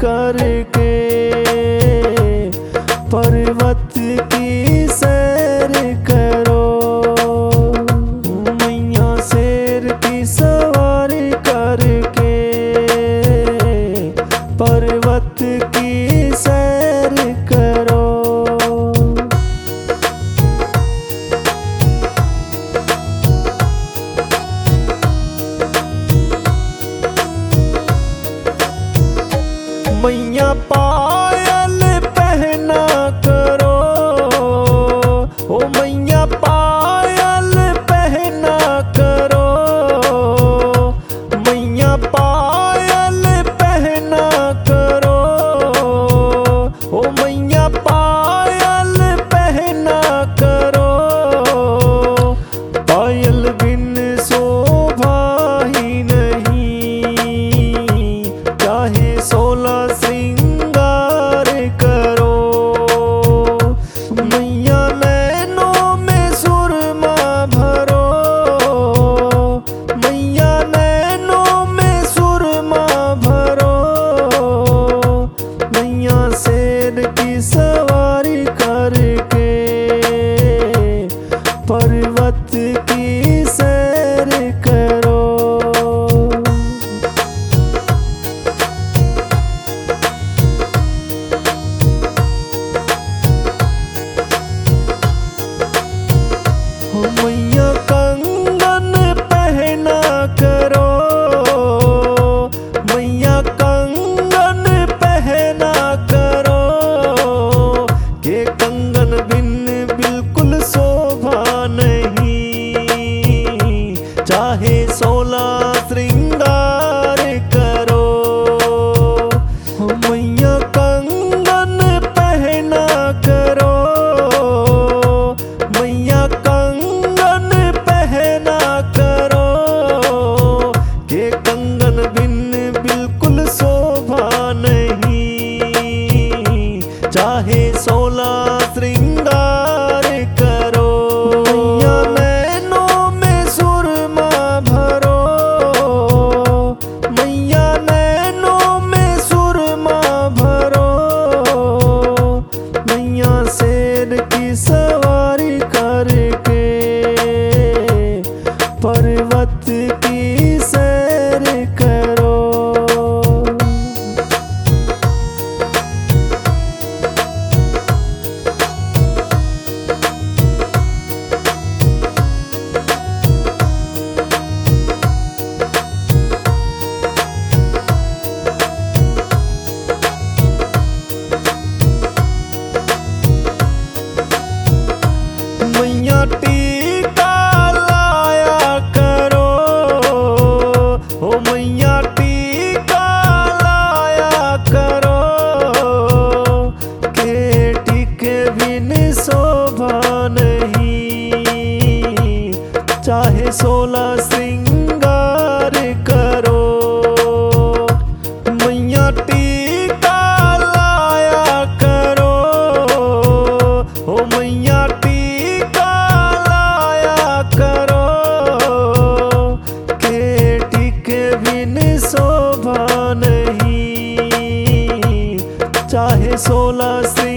करके पर्वत की सैर करो। मैया शेर की सवारी करके पर्वत की सैर करो। मैया पायल पहना करो, ओ मैया पायल पहना करो। मैया पायल पहना करो, ओ मैया पायल पहना करो। पायल बिन शोभा ही नहीं, चाहे 16 श्रृंगार करो। मैया नैनों में सुरमा भरो, मैया नैनों में सुरमा भरो। मैया शेर की सवारी करके पर्वत की सैर करो। मैया कंगन पहना करो, मैया कंगन पहना करो। ये कंगन बिन बिल्कुल शोभा नहीं, चाहे 16 श्रृंगार करो। मैया कंगन पहना करो, मैया कंगन पहना करो। ये कंगन बिन बिल्कुल शोभा नहीं, चाहे 16 श्रृंगार करो। मैया नैनों में सुरमा भरो, मैया नैनों में सुरमा भरो। मैया शेर की सवारी करके पर्वत की सैर करो। मैया टीका लाया करो, ओ मैया टीका लाया करो। के टीके बिन शोभा नहीं, चाहे 16 श्रृंगार करो। मैया टीका लाया करो, ओ मैया टीका लाया करो। के टीके बिन शोभा नहीं, चाहे 16 श्रृंगार